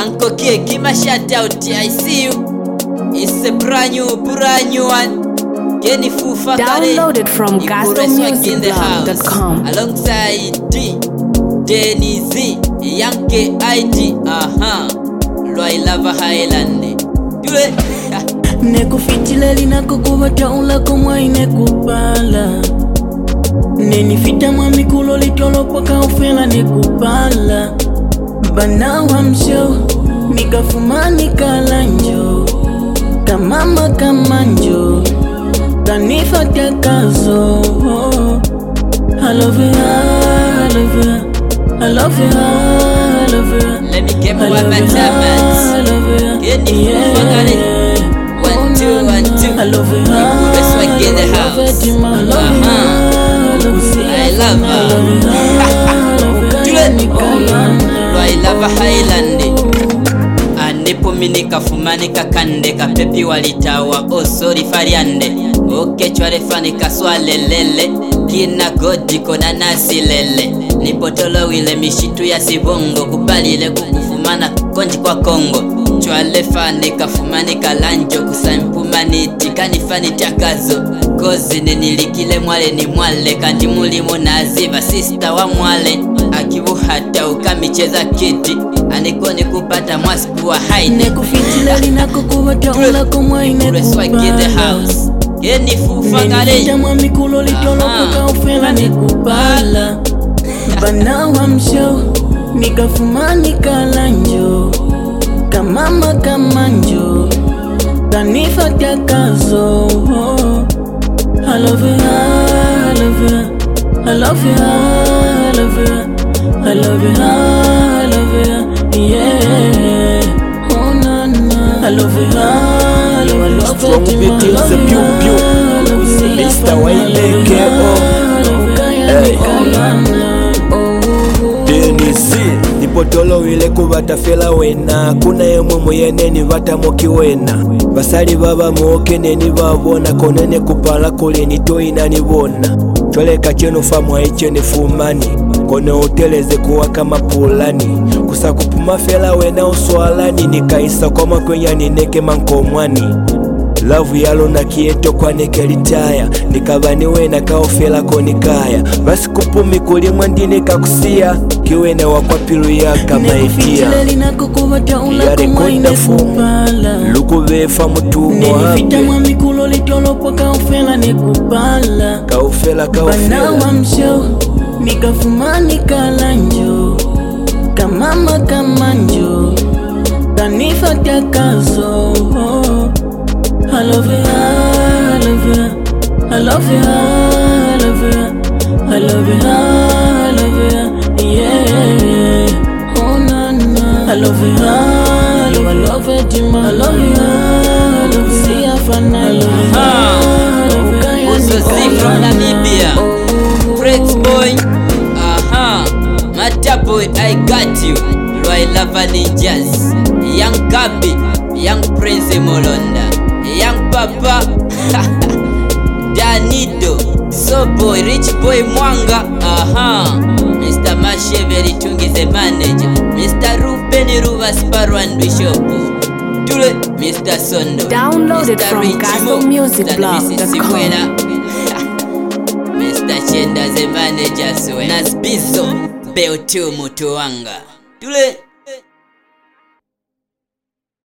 Uncle K, give my shout out. I see you. It's a brand new one. Downloaded from GastroMusicBlog.com. Alongside Denny Z, Young KIG, Roy Lava Highland. Do it. Nekufitile linakukubata ulako mwaine kupala. Nenifita mwamikulo litolopoka ufela nekupala. Banawa msho, nikafumani kalanjo. Kamama kamanjo, kanifata kazo. I love you, I love you, I love you, I love you. Let me get one more time. Get the one, two. I love you, Let's get the house. I love her. I love Highland. Anepo minika fumanika kande kapepi walitawa osori fariande. Oke chware fanika swale lele. Kina godi kona nasi lele. Nipotolo wile mishitu ya sibongo. Kubalile kukufumana konji kwa Kongo. Chwale fanika fumanika lanjo. Kusampumaniti kanifani takazo. Kozi nilikile mwale ni mwale. Kanji mulimu naziva sister wa mwale. Akibu hata ukamicheza kiti. Anikoni kupata mwasiku wa haini. Nekufitile linakukubata ulako mwaine kupala. Yeni fufa kare. Nenifita mwamikulo litolopoka ufela nekupala. Banawa msho, nikafumani kalanjo. Kamama kamanjo, kanifata kazo. I love you, I love you, I love you, I love you, I love you, I love you, yeah. Oh na na, I love you, I love you, Strong beatings, the pew pew. Mr. Waileke, Denny Z, nipotolo wile kubata fela wena. Kuna yemwe muyeneni vata moki wena. Basali baba mwoke neni babona. Konene kupala kule nitoi na nibona. Chwaleka cheno famwa ichene fumani. Kone hoteleze kuwa kama pulani. Kusa kupuma fela wena uswalani. Nikaisa kwa makwenya nineke mankomwani. Love yalo na kieto kwa nekelitaya. Nikabani wena kaofela konikaya. Basi kupumi kulimwa ndine kakusia. Kiwene wakwapilu ya kama itia. Nekufitile linakukubata ulako mwaine kupala. Lukubefa mutumo Nenifita mwamikulo litolopoka ufela nekupala. Kaufela Banawa msho, nikafumani kalanjo. Kamama kamanjo, kanifata kazo. I love you, I love you, I love you, I love you, I love you, I love you, yeah. Oh na na, I love you, I love you, I love you, I love you, see ya fana, I love you, Also see from Namibia. Fred boy. Mata boy, I got you. Roy Lava Ninjas. Young Gabi. Young Prince Molonda. Young Papa. Danido. So boy, rich boy Mwanga. Mr. Masheveri Tungi the manager. Mr. Ruben Ruva Sparrow and Bishop. Dule, Mr. Sondo. Downloaded Mr. from GastroMusicBlog.com. Mr. Chenda the manager. Nasbizo Beo tu Mutuanga. Dule.